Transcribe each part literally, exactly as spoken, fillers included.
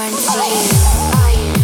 turn to you.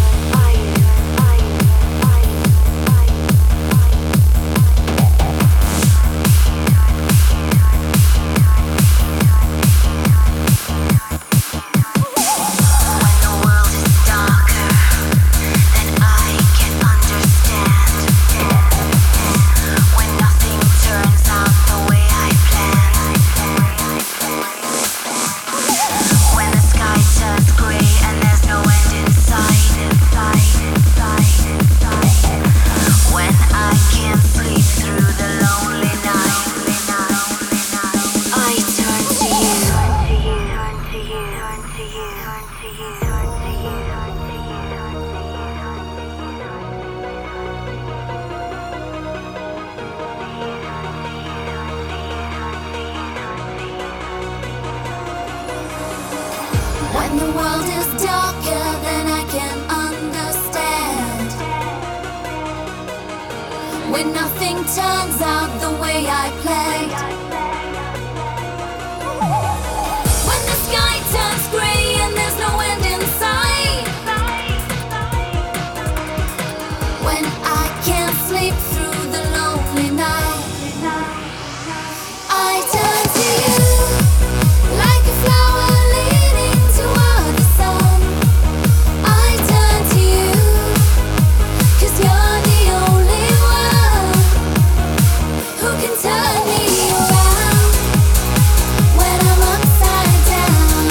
When the world is darker than I can understand, when nothing turns out the way I planned, when the sky turns grey and there's no end in sight, when I can't sleep through the lonely night, I turn to you like a flower leading toward the sun. I turn to you, 'cause you're the only one who can turn me around when I'm upside down.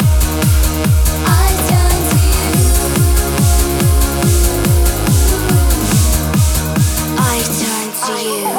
I turn to you. I turn to you.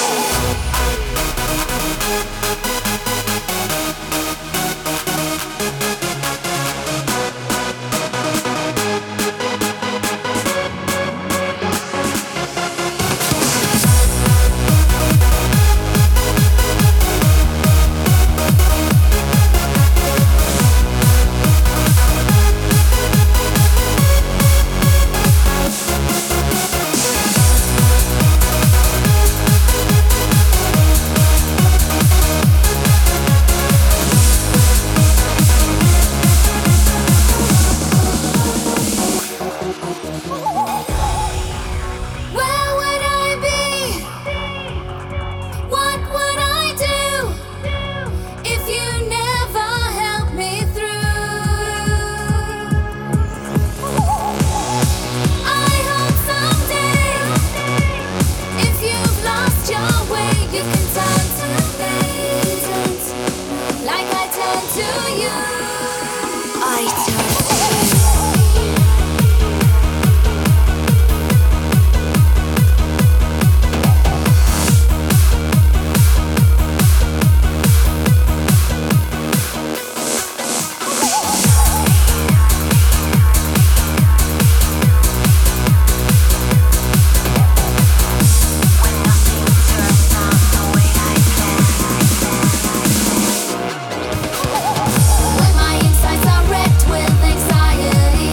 Where would I be? What would I do if you never helped me through? I hope someday, if you've lost your way, you can turn to me, like I turn to you. I turn to you. When my insides are wrecked with anxiety,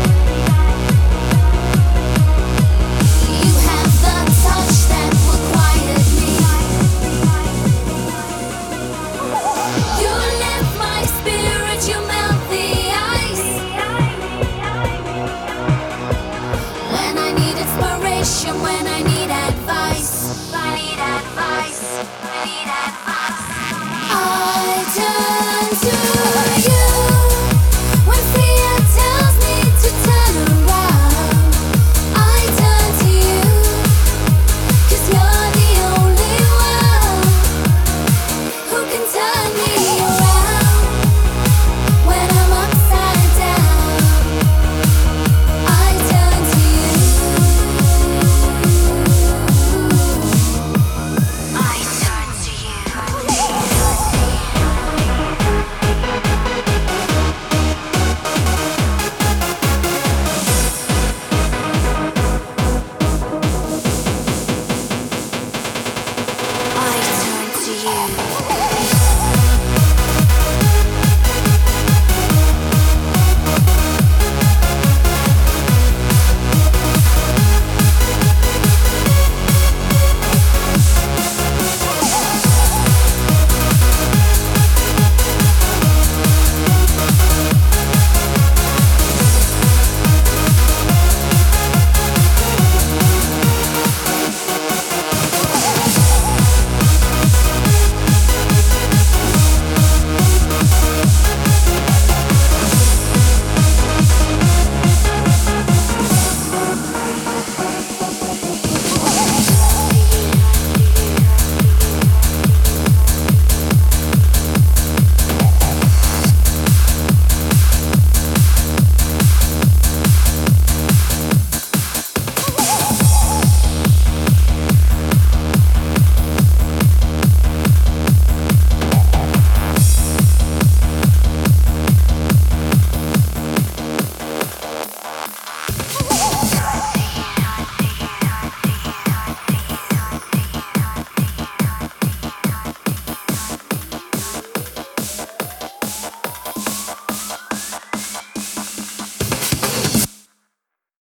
you have the touch that will quiet me. You lift my spirit, you melt the ice. When I need inspiration, when I need